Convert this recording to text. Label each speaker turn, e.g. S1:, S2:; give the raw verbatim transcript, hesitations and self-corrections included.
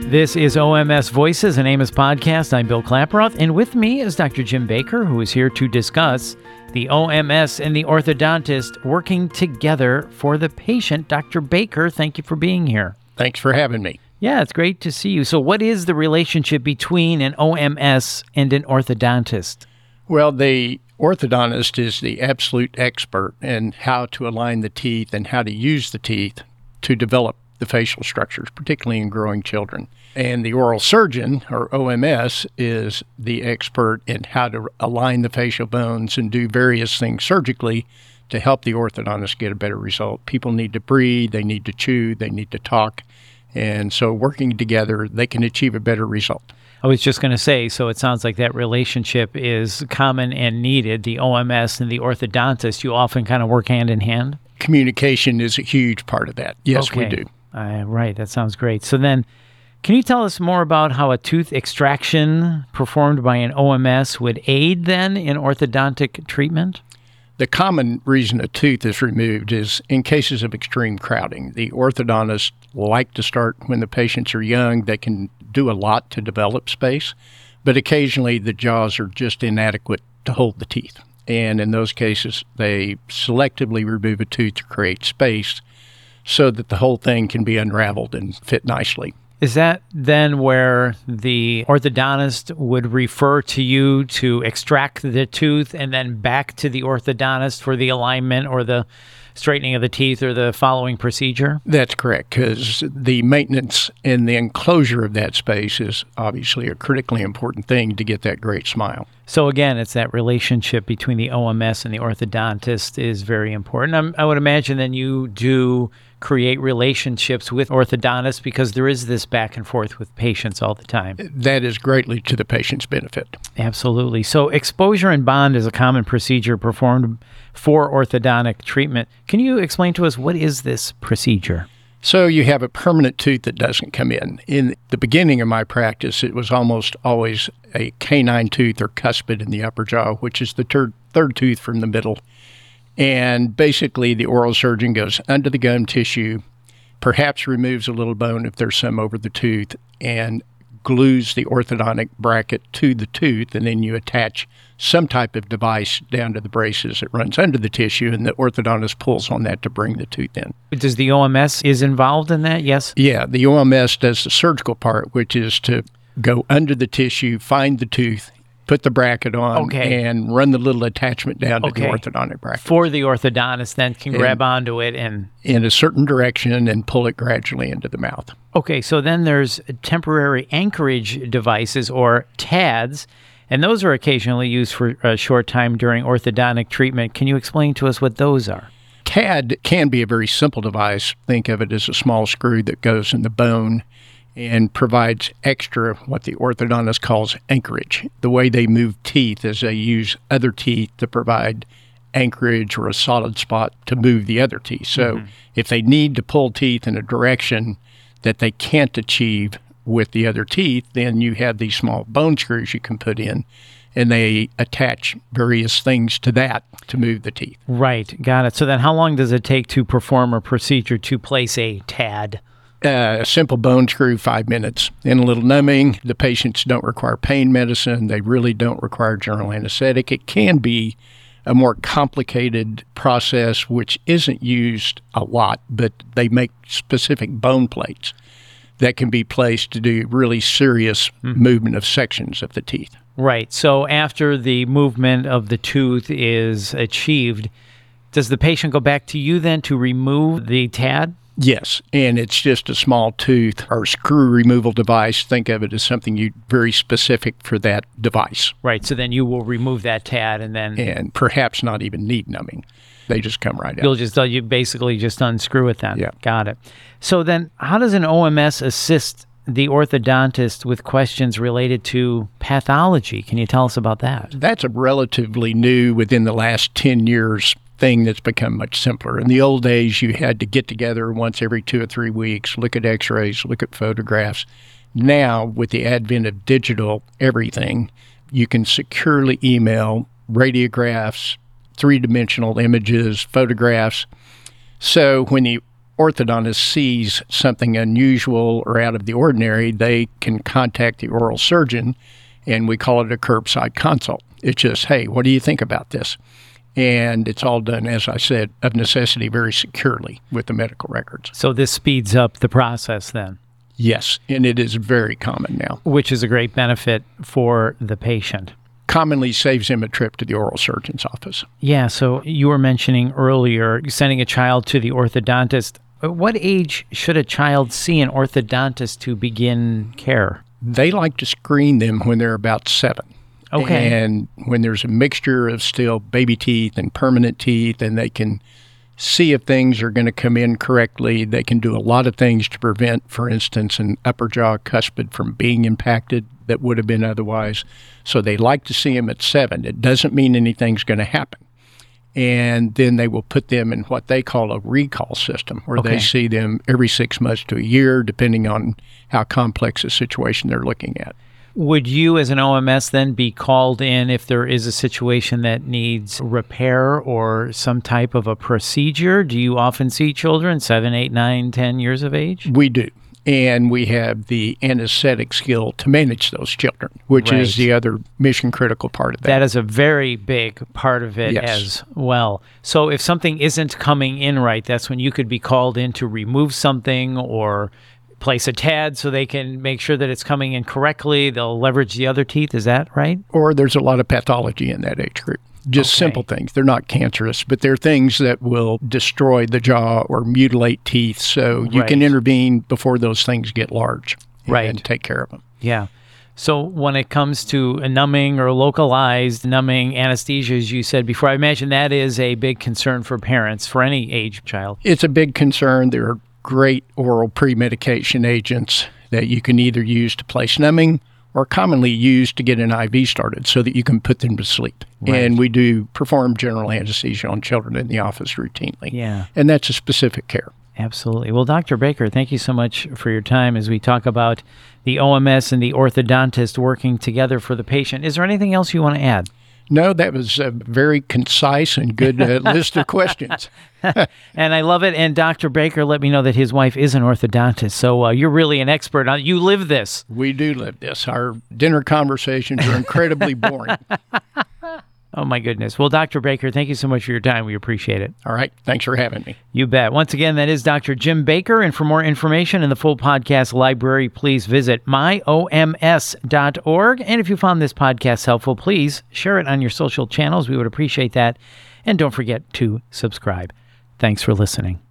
S1: This is O M S Voices, an Amos podcast. I'm Bill Klaproth, and with me is Doctor Jim Baker, who is here to discuss the O M S and the orthodontist working together for the patient. Doctor Baker, thank you for being here.
S2: Thanks for having me.
S1: Yeah, it's great to see you. So what is the relationship between an O M S and an orthodontist?
S2: Well, the orthodontist is the absolute expert in how to align the teeth and how to use the teeth to develop the facial structures, particularly in growing children. And the oral surgeon, or O M S, is the expert in how to align the facial bones and do various things surgically to help the orthodontist get a better result. People need to breathe, they need to chew, they need to talk. And so working together, they can achieve a better result.
S1: I was just going to say, so it sounds like that relationship is common and needed. The O M S and the orthodontist, you often kind of work hand in hand?
S2: Communication is a huge part of that. Yes,
S1: okay.
S2: we do.
S1: Uh, right, that sounds great. So then, can you tell us more about how a tooth extraction performed by an O M S would aid then in orthodontic treatment?
S2: The common reason a tooth is removed is in cases of extreme crowding. The orthodontists like to start when the patients are young. They can do a lot to develop space, but occasionally the jaws are just inadequate to hold the teeth. And in those cases, they selectively remove a tooth to create space so that the whole thing can be unraveled and fit nicely.
S1: Is that then where the orthodontist would refer to you to extract the tooth and then back to the orthodontist for the alignment or the straightening of the teeth or the following procedure?
S2: That's correct, because the maintenance and the enclosure of that space is obviously a critically important thing to get that great smile.
S1: So again, it's that relationship between the O M S and the orthodontist is very important. I'm, I would imagine then you do create relationships with orthodontists because there is this back and forth with patients all the time.
S2: That is greatly to the patient's benefit.
S1: Absolutely. So exposure and bond is a common procedure performed for orthodontic treatment. Can you explain to us what is this procedure?
S2: So you have a permanent tooth that doesn't come in. In the beginning of my practice, it was almost always a canine tooth or cuspid in the upper jaw, which is the ter- third tooth from the middle. And basically, the oral surgeon goes under the gum tissue, perhaps removes a little bone if there's some over the tooth, and glues the orthodontic bracket to the tooth, and then you attach some type of device down to the braces that runs under the tissue, and the orthodontist pulls on that to bring the tooth in.
S1: Does the O M S is involved in that? Yes?
S2: Yeah, the O M S does the surgical part, which is to go under the tissue, find the tooth, put the bracket on,
S1: okay.
S2: and run the little attachment down to
S1: okay.
S2: the orthodontic bracket.
S1: For the orthodontist then can
S2: and,
S1: grab onto it and...
S2: in a certain direction and pull it gradually into the mouth.
S1: Okay, so then there's temporary anchorage devices or T A Ds, and those are occasionally used for a short time during orthodontic treatment. Can you explain to us what those are?
S2: T A D can be a very simple device. Think of it as a small screw that goes in the bone and provides extra, what the orthodontist calls anchorage. The way they move teeth is they use other teeth to provide anchorage or a solid spot to move the other teeth. So mm-hmm. if they need to pull teeth in a direction that they can't achieve with the other teeth, then you have these small bone screws you can put in, and they attach various things to that to move the teeth.
S1: Right, got it. So then how long does it take to perform a procedure to place a T A D?
S2: Uh, a simple bone screw, five minutes. And a little numbing. The patients don't require pain medicine. They really don't require general anesthetic. It can be a more complicated process, which isn't used a lot, but they make specific bone plates that can be placed to do really serious mm-hmm. movement of sections of the teeth.
S1: Right. So after the movement of the tooth is achieved, does the patient go back to you then to remove the T A D?
S2: Yes, and it's just a small tooth or screw removal device. Think of it as something you very specific for that device.
S1: Right, so then you will remove that T A D and then...
S2: And perhaps not even need numbing. They just come right out.
S1: You'll just, you basically just unscrew it then.
S2: Yeah.
S1: Got it. So then how does an O M S assist the orthodontist with questions related to pathology? Can you tell us about that?
S2: That's a relatively new, within the last ten years, thing that's become much simpler. In the old days, you had to get together once every two or three weeks, look at x-rays, look at photographs. Now, with the advent of digital everything, you can securely email radiographs, three-dimensional images, photographs. So when the orthodontist sees something unusual or out of the ordinary, they can contact the oral surgeon, and we call it a curbside consult. It's just, hey, what do you think about this? And it's all done, as I said, of necessity, very securely with the medical records.
S1: So this speeds up the process then?
S2: Yes, and it is very common now.
S1: Which is a great benefit for the patient.
S2: Commonly saves him a trip to the oral surgeon's office.
S1: Yeah, so you were mentioning earlier sending a child to the orthodontist. At what age should a child see an orthodontist to begin care?
S2: They like to screen them when they're about seven.
S1: Okay.
S2: And when there's a mixture of still baby teeth and permanent teeth, and they can see if things are going to come in correctly. They can do a lot of things to prevent, for instance, an upper jaw cuspid from being impacted that would have been otherwise. So they like to see them at seven. It doesn't mean anything's going to happen. And then they will put them in what they call a recall system, where
S1: Okay.
S2: they see them every six months to a year, depending on how complex a situation they're looking at.
S1: Would you, as an O M S, then be called in if there is a situation that needs repair or some type of a procedure? Do you often see children seven, eight, nine, ten years of age?
S2: We do. And we have the anesthetic skill to manage those children, which
S1: Right.
S2: is the other mission critical part of that.
S1: That is a very big part of it
S2: Yes.
S1: as well. So if something isn't coming in right, that's when you could be called in to remove something or place a T A D so they can make sure that it's coming in correctly. They'll leverage the other teeth. Is that right?
S2: Or there's a lot of pathology in that age group. Just
S1: Okay.
S2: simple things. They're not cancerous, but they're things that will destroy the jaw or mutilate teeth. So you can
S1: Right.
S2: intervene before those things get large and
S1: Right.
S2: take care of them.
S1: Yeah. So when it comes to a numbing or localized numbing anesthesia, as you said before, I imagine that is a big concern for parents for any age child.
S2: It's a big concern. There are great oral pre-medication agents that you can either use to place numbing or commonly used to get an I V started so that you can put them to sleep.
S1: Right.
S2: And we do perform general anesthesia on children in the office routinely.
S1: Yeah.
S2: And that's a specific care.
S1: Absolutely. Well, Doctor Baker, thank you so much for your time as we talk about the O M S and the orthodontist working together for the patient. Is there anything else you want to add?
S2: No, that was a very concise and good uh, list of questions.
S1: And I love it. And Doctor Baker let me know that his wife is an orthodontist. So uh, you're really an expert on You live this.
S2: We do live this. Our dinner conversations are incredibly boring.
S1: Oh, my goodness. Well, Doctor Baker, thank you so much for your time. We appreciate it.
S2: All right. Thanks for having me.
S1: You bet. Once again, that is Doctor Jim Baker. And for more information in the full podcast library, please visit my O M S dot org. And if you found this podcast helpful, please share it on your social channels. We would appreciate that. And don't forget to subscribe. Thanks for listening.